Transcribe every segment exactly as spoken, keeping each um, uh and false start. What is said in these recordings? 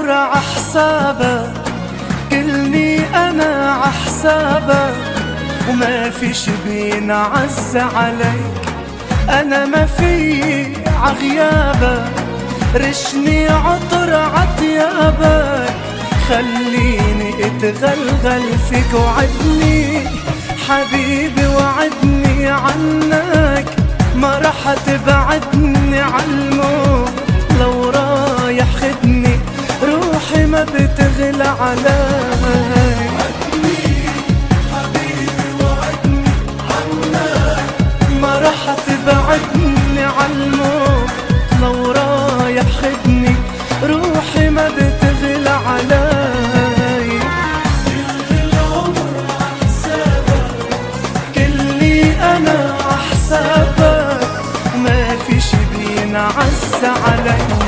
العمر عحسابك، كلني انا عحسابك، وما في شي بينعز عليك، انا ما في عغيابك، رشني عطر عطيابك، خليني اتغلغل فيك، وعدني حبيبي وعدني عنك، ما رح تبعدني عالموت، لو رايح خدني روحي ما بتغلى عليك. عدني حبيبي وعدني عنك، ما رح تبعدني عالموت، لو رايح خدني روحي ما بتغلى عليك. كل العمر عحسابك، كلي انا عحسابك، وما في شي بينعز عليك.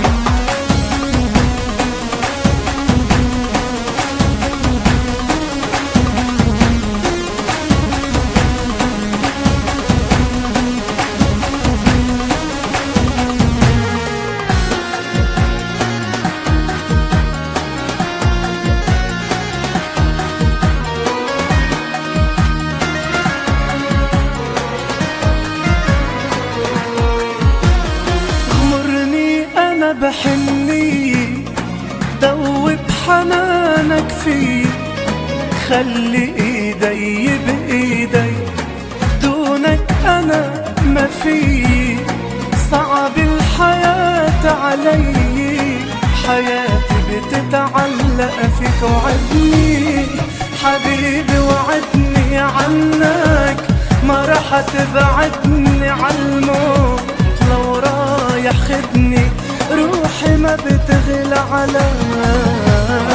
بحني دوب حنانك في، خلي ايدي بايدي، دونك انا ما في، صعب الحياة علي، حياتي بتتعلق فيك، وعدني حبيبي وعدني عنك، ما رح تبعدني عالموت، لو رايح خدني روحي ما بتغلى عليك.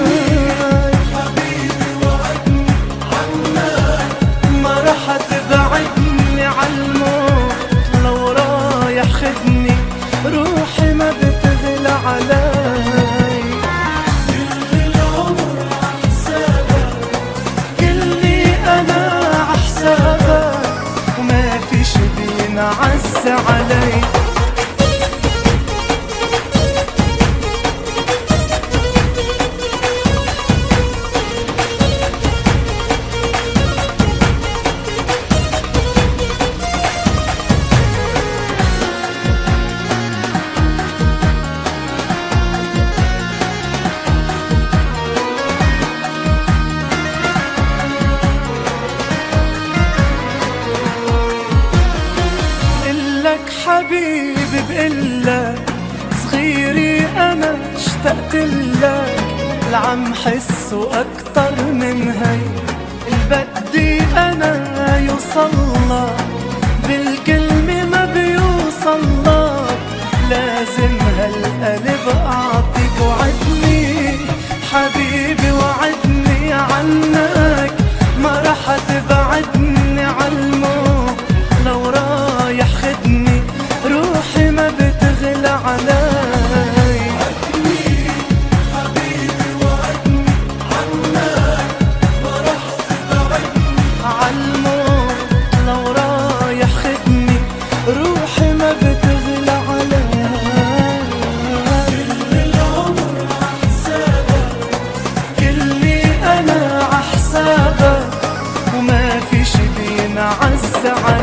حبيبي وعدني عنك، ما رح تبعدني عالموت، لو رايح خدني روحي ما بتغلى عليك. كل العمر عحسابك، كلي انا عحسابك، وما في شي بينعز عليك. حبيبي بقلك صغيري انا اشتقت لك، العم حسه اكتر من هي، البدي انا يوصلك، بالكلمة ما بيوصلك، لازم هالقلب اعطيك، وعدني حبيبي وعدني عنك، ما رح تبعدني عالموت، لو رايح خدني روحي ما بتغلى عليك. عدني حبيبي وعدني عنك، ما رح تبعدني عالموت، لو رايح خدني روحي ما بتغلى عليك. كل العمر عحسابك، كلي انا عحسابك، وما في شي بينعز عليك.